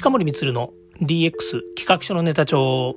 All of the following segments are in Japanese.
近森光の DX 企画書のネタ帳。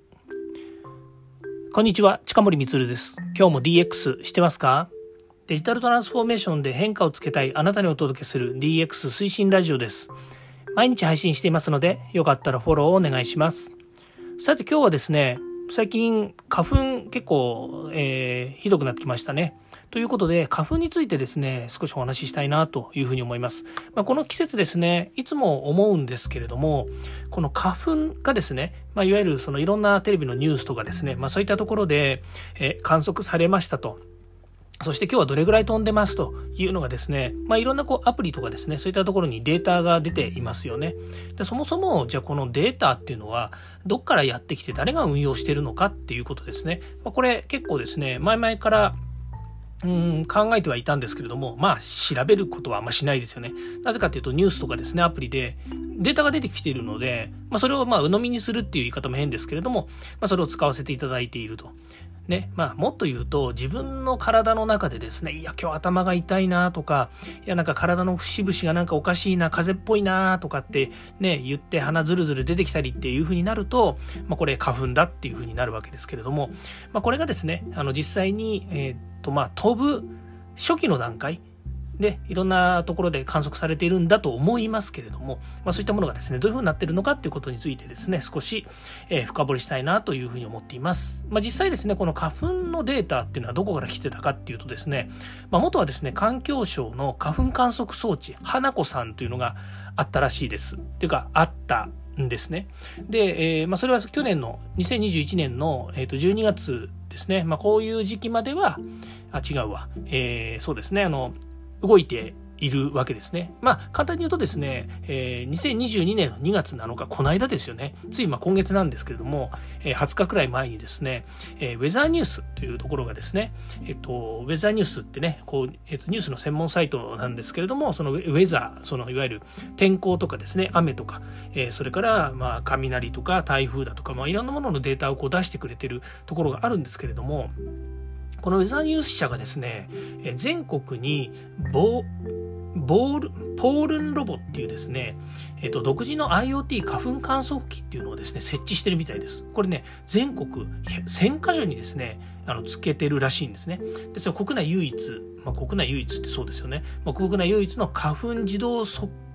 こんにちは、近森光です。今日も DX してますか？デジタルトランスフォーメーションで変化をつけたいあなたにお届けする DX 推進ラジオです。毎日配信していますので、よかったらフォローをお願いします。さて今日はですね、最近花粉結構、ひどくなってきましたね。ということで花粉についてですね、少しお話ししたいなというふうに思います。この季節ですね、いつも思うんですけれども、この花粉がですね、いわゆるそのいろんなテレビのニュースとかですね、そういったところで、観測されましたと。そして今日はどれぐらい飛んでますというのがですね、いろんなアプリとかですね、そういったところにデータが出ていますよね。でそもそもじゃあこのデータっていうのはどっからやってきて誰が運用しているのかっていうことですね。これ結構ですね、前々から考えてはいたんですけれども、調べることはあんましないですよね。なぜかというとニュースとかですね、アプリでデータが出てきているので、それを鵜呑みにするっていう言い方も変ですけれども、それを使わせていただいていると。ね、もっと言うと自分の体の中でですね、いや今日頭が痛いなとか、いや体の節々がなんかおかしいな、風邪っぽいなとかってね言って鼻ずるずる出てきたりっていう風になると、これ花粉だっていう風になるわけですけれども、これがですね実際に飛ぶ初期の段階でいろんなところで観測されているんだと思いますけれども、そういったものがですねどういうふうになっているのかということについてですね少し、深掘りしたいなというふうに思っています。実際ですねこの花粉のデータっていうのはどこから来てたかっていうとですね、元はですね環境省の花粉観測装置花子さんというのがあったらしいです。っていうかあったんですね。で、それは去年の2021年の、12月ですね。こういう時期まではそうですね動いているわけですね。簡単に言うとですね、2022年の2月7日、この間ですよね。つい今月なんですけれども、20日くらい前にですね、ウェザーニュースというところがですね、ウェザーニュースってね、ニュースの専門サイトなんですけれども、そのウェザー、いわゆる天候とかですね、雨とか、それから雷とか台風だとか、いろんなもののデータを出してくれてるところがあるんですけれども、このウェザーニュース社がですね、全国にポールンロボっていうですね、独自の IoT 花粉観測機っていうのをですね設置してるみたいです。これね全国1000カ所にですねつけてるらしいんですね。でそれ国内唯一、国内唯一ってそうですよね。国内唯一の花粉自動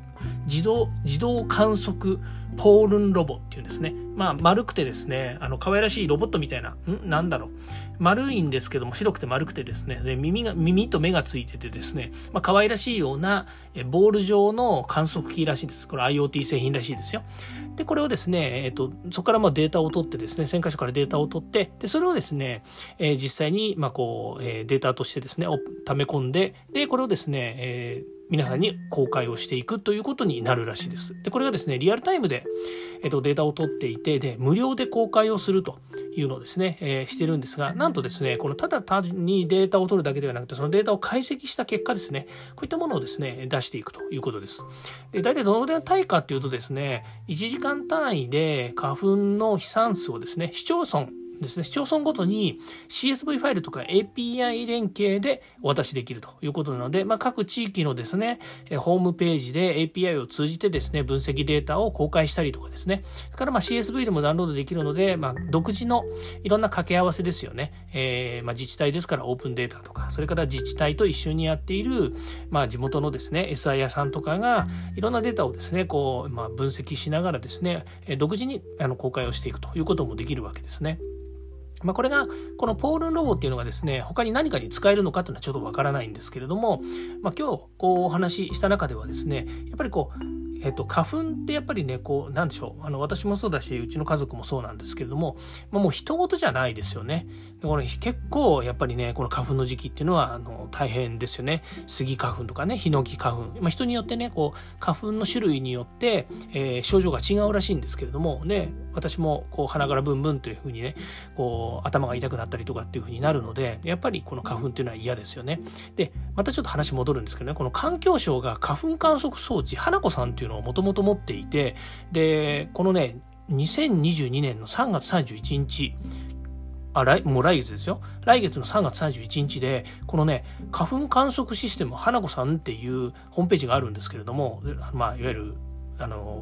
観測ポールンロボっていうんですね。丸くてですね可愛らしいロボットみたいな丸いんですけども白くて丸くてですねで耳と目がついててですね可愛らしいようなボール状の観測機らしいです。これ IoT 製品らしいですよ。でこれをですね、そこからデータを取ってですね1000箇所からデータを取ってでそれをですね、実際にデータとしてですね溜め込んででこれをですね、皆さんに公開をしていくということになるらしいです。でこれがですねリアルタイムで、データを取っていてで無料で公開をするというのをですね、してるんですが、なんとですねこのただ単にデータを取るだけではなくてそのデータを解析した結果ですねこういったものをですね出していくということです。で大体どのぐらいの単位かというとですね1時間単位で花粉の飛散数をですね市町村ごとに CSV ファイルとか API 連携でお渡しできるということなので、各地域のですねホームページで API を通じてですね分析データを公開したりとかですね、それからCSV でもダウンロードできるので、独自のいろんな掛け合わせですよね。自治体ですからオープンデータとか、それから自治体と一緒にやっている、地元のですね SI 屋さんとかがいろんなデータをですね分析しながらですね独自に公開をしていくということもできるわけですね。これがこのポールンロボっていうのがですね他に何かに使えるのかというのはちょっとわからないんですけれども、今日お話しした中ではですねやっぱり花粉ってやっぱりねなんでしょう私もそうだしうちの家族もそうなんですけれども、もう人事じゃないですよね。これ結構やっぱりねこの花粉の時期っていうのは大変ですよね。スギ花粉とかねヒノキ花粉、人によってね花粉の種類によって、症状が違うらしいんですけれどもね、私も鼻からブンブンというふうにね頭が痛くなったりとかっていうふうになるのでやっぱりこの花粉っていうのは嫌ですよね。でまたちょっと話戻るんですけどね、この環境省が花粉観測装置花子さんっていうのをもともと持っていて、でこのね2022年の3月31日もう来月ですよ。来月の3月31日でこのね花粉観測システム花子さんっていうホームページがあるんですけれども、いわゆる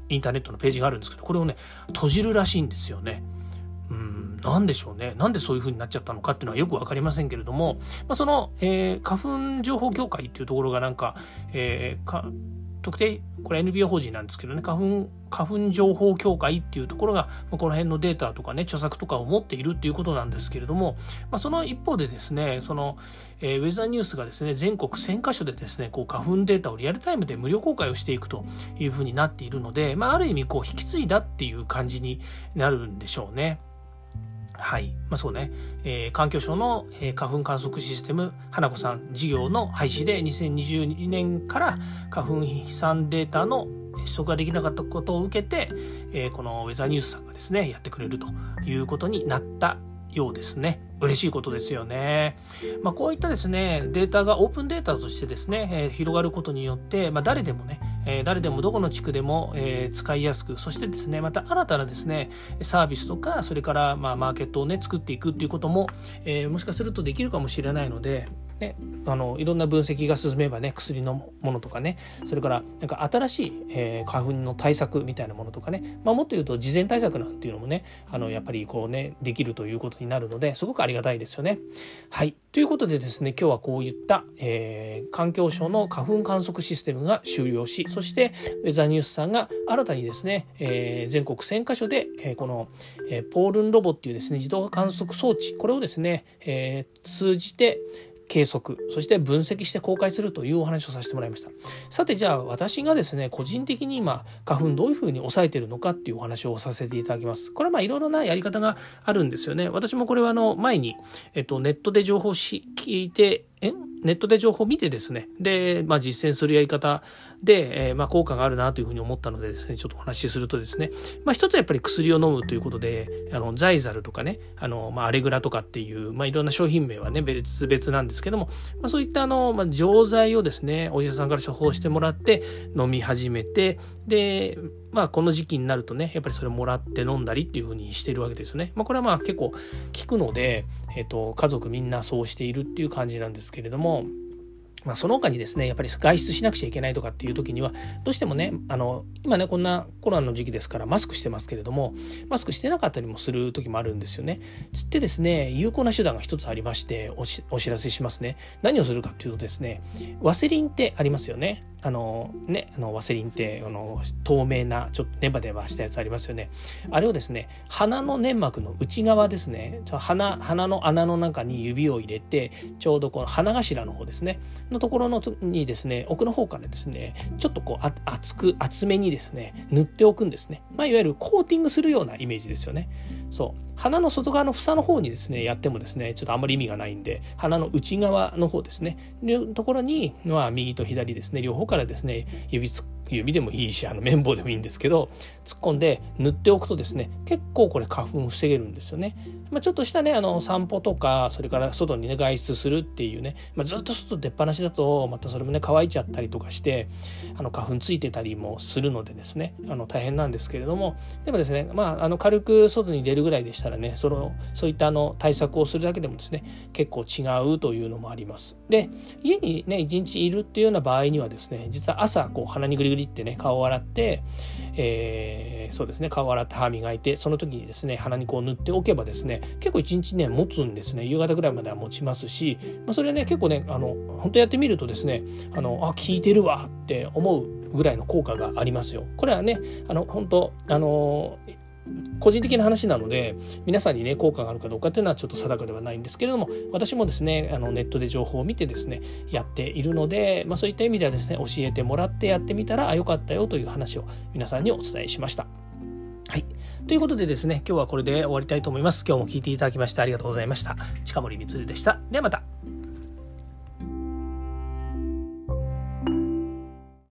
インターネットのページがあるんですけど、これをね閉じるらしいんですよね。なんでしょうね。なんでそういう風になっちゃったのかっていうのはよくわかりませんけれども、その、花粉情報協会っていうところがなんか、特定、これ NPO 法人なんですけどね、花粉情報協会っていうところが、この辺のデータとかね、著作とかを持っているっていうことなんですけれども、その一方でですね、その、ウェザーニュースがですね、全国1000カ所でですね、花粉データをリアルタイムで無料公開をしていくというふうになっているので、ある意味引き継いだっていう感じになるんでしょうね。はい。そうね、環境省の、花粉観測システム花子さん事業の廃止で2022年から花粉飛散データの取得ができなかったことを受けて、このウェザーニュースさんがですね、やってくれるということになったようですね。嬉しいことですよね。こういったですね、データがオープンデータとしてですね、広がることによって、誰でもね、誰でもどこの地区でも、使いやすく、そしてですね、また新たなですね、サービスとか、それからマーケットをね、作っていくっていうことも、もしかするとできるかもしれないので、ね、いろんな分析が進めばね、薬のものとかね、それからなんか新しい、花粉の対策みたいなものとかね、もっと言うと事前対策なんていうのもね、やっぱりできるということになるので、すごくありがたいですよね。はい。ということでですね、今日はこういった、環境省の花粉観測システムが終了し、そしてウェザーニュースさんが新たにですね、全国1000カ所で、この、ポールンロボっていうですね、自動観測装置、これをですね、通じて計測、そして分析して公開するというお話をさせてもらいました。さて、じゃあ私がですね、個人的に今花粉どういうふうに抑えているのかっていうお話をさせていただきます。これはいろいろなやり方があるんですよね。私もこれは前に、ネットで情報聞いてネットで情報を見てですね、で、実践するやり方で、効果があるなというふうに思ったのでですね、ちょっとお話しするとですね、一つはやっぱり薬を飲むということで、ザイザルとかね、アレグラとかっていう、いろんな商品名はね、別々なんですけども、そういった錠剤をですね、お医者さんから処方してもらって飲み始めて、で、この時期になるとね、やっぱりそれもらって飲んだりっていう風にしてるわけですよね。これは結構効くので、家族みんなそうしているっていう感じなんですけれども、その他にですね、やっぱり外出しなくちゃいけないとかっていう時には、どうしてもね、今ね、こんなコロナの時期ですからマスクしてますけれども、マスクしてなかったりもする時もあるんですよね。つってですね、有効な手段が一つありまして、お知らせしますね。何をするかっていうとですね、ワセリンってありますよね。ワセリンって透明なちょっとネバネバしたやつありますよね。あれをですね、鼻の粘膜の内側ですね、鼻の穴の中に指を入れて、ちょうどこの鼻頭の方ですねのところにですね、奥の方からですね、ちょっと厚めにですね塗っておくんですね。いわゆるコーティングするようなイメージですよね。そう、鼻の外側の房の方にですねやってもですね、ちょっとあんまり意味がないんで、鼻の内側の方ですねのところに、右と左ですね、両方からですね、指でもいいし、綿棒でもいいんですけど、突っ込んで塗っておくとですね、結構これ花粉防げるんですよね。ちょっとしたね、散歩とか、それから外にね、外出するっていうね、ずっと外出っ放しだと、またそれもね、乾いちゃったりとかして、花粉ついてたりもするのでですね、大変なんですけれども、でもですね、軽く外に出るぐらいでしたらね、そういった対策をするだけでもですね、結構違うというのもあります。で、家にね、一日いるっていうような場合にはですね、実は朝、鼻にグリグリってね、顔を洗って、そうですね、顔を洗って歯磨いて、その時にですね、鼻に塗っておけばですね、結構一日ね、持つんですね。夕方ぐらいまでは持ちますし、それね、結構ね、本当やってみるとですね、効いてるわって思うぐらいの効果がありますよ。これはね、本当個人的な話なので、皆さんにね、効果があるかどうかっていうのはちょっと定かではないんですけれども、私もですね、ネットで情報を見てですね、やっているので、そういった意味ではですね、教えてもらってやってみたら、良かったよという話を皆さんにお伝えしました。はい。ということでですね、今日はこれで終わりたいと思います。今日も聞いていただきましてありがとうございました。近森光でした。ではまた。